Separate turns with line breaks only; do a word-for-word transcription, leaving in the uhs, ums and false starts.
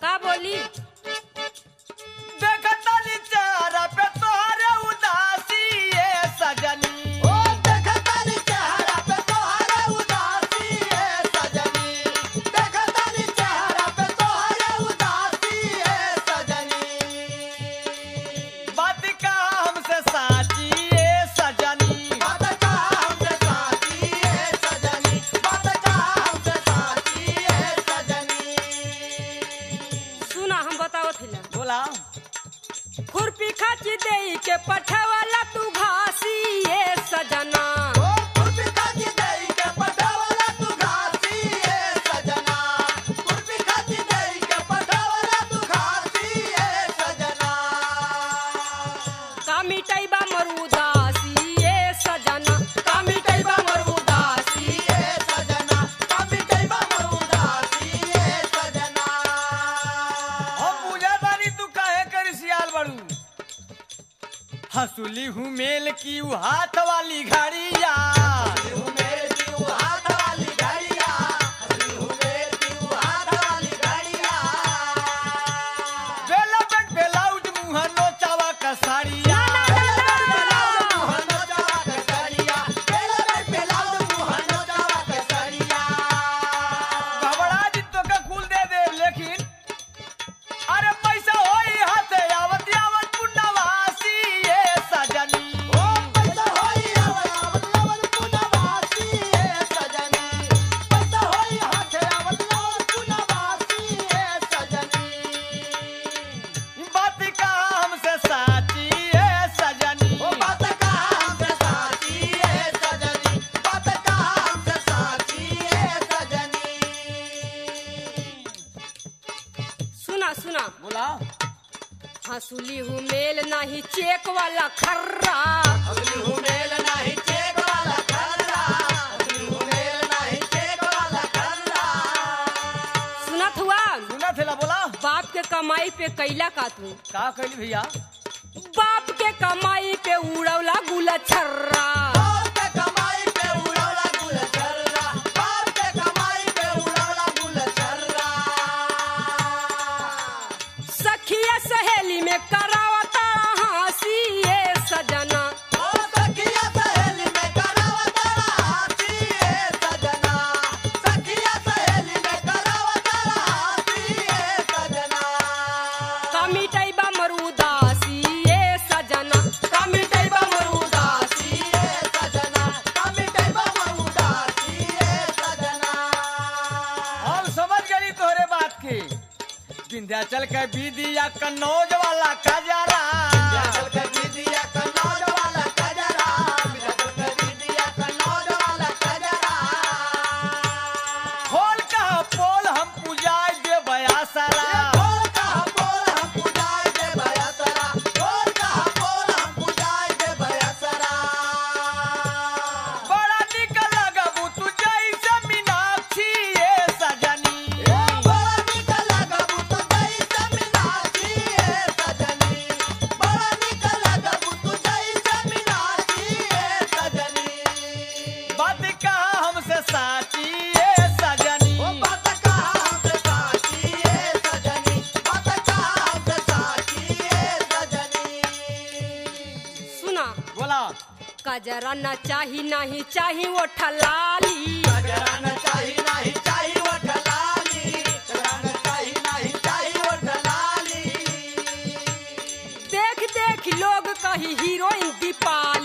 का बोली?
देखता नी चेहरा पे तोहरे उदासी ये सजनी।
ओ देखता नी चेहरा पे तोहरे उदासी ये सजनी, देखता नी चेहरा पे तोहरे उदासी ये सजनी।
बात का हमसे साची ये सजनी।
बात का हमसे साची ये सजनी, बात का हमसे साची ये सजनी।
सुना हम बतावत हिला।
बोला
खुरपी खाची देई के पठवाला तू घासी ये सजना।
ओ खुरपी खाची देई के पठवाला तू घासी ये सजना, खुरपी खाची देई के पठवाला तू घासी ये सजना।
का मिटाइबा मरुदासी ये सजना, का मिटाइबा मरुदासी।
ये सजना, कभी कई बार उदासी ये सजना।
हम पूजा तारी तू काहे कर सियाल बड़ू। हंसुली हूँ मेल की ऊ हाथ वाली घड़िया।
हूँ मेरे दिल हाथ वाली घड़िया, हूँ मेरे दिल हाथ वाली घड़िया।
बेला बेट बेलाउज मुँह नोचावा कसारिया।
मुहनो जावा के सड़िया, बेला बेट बेलाउड मुहनो जावा के सड़िया।
घबरा जी तो का कुल दे दे लेकिन अरे पैसा होई हाथे आवत आवत पुण्यवासी ये सजनी।
ओ पैसा होई आवत आवत आवत पुनवासी ये सजनी, पैसा होई हाथे आवत आवत पुनवासी ये सजनी।
बात का हमसे साची ये सजनी।
ओ बात का हमसे साची है सजनी, बात का हमसे साची है सजनी।
सुना सुना
बोला
हंसुली हूँ मेल नाही चेक वाला खर्रा।
अगली हूँ मेल नहीं चेक वाला खर्रा, अगली हूँ मेल नहीं चेक वाला खर्रा।
सुनत हुआ
सुना थेला बोला
बाप के कमाई पे कैला का तू।
का कहली भैया।
बाप के कमाई पे उड़ौला गुला छर्रा।
बाप के कमाई पे उड़ौला गुल छर्रा, बाप के कमाई पे उड़ौला गुल छर्रा।
सखिया सहेली में करावता हंसी ये सजना।
ओ सखिया सहेली में करावता हाथी ये सजना, सखिया सहेली में करावता हाथी ये सजना।
का मिटाइबा मरुदासी ये सजना, का मिटाइबा मरुदासी।
उदासी ये सजना, कभी कई बार उदासी ये सजना।
हम समझ गई तोहरे बात के। विंध्याचल के बीदिया कन्नौज वाला खजारा।
विंध्याचल के बीदिया कन्नौज वाला खजरा, विंध्याचल के बीदिया कन्नौज वाला खजरा।
खोल कहा पोल हम पूजाए दे बयासरा।
बोल कहा बोल हम पूजाए दे बयसरा, बोल कहा बोल हम पूजाए दे बयसरा।
बड़ा निक लगबू तू जैसे मीनाक्षी ये सजनी।
बड़ा निक लगबू तू जैसे मीनाक्षी ये सजनी, बड़ा निक लगबू तू जैसे मीनाक्षी ये सजनी।
बात कहा हमसे साची ये सजनी।
ओ बात का हमसे साची ये सजनी, बात का हमसे साची ये सजनी।
सुना
बोला
कजरा न चाही नहीं चाही वो ठलाली।
गजरा न चाही नहीं चाही वो ढलाली, गजरा न चाही नहीं चाही वो ढलाली।
देख देख लोग कही हीरोइन दीपाली।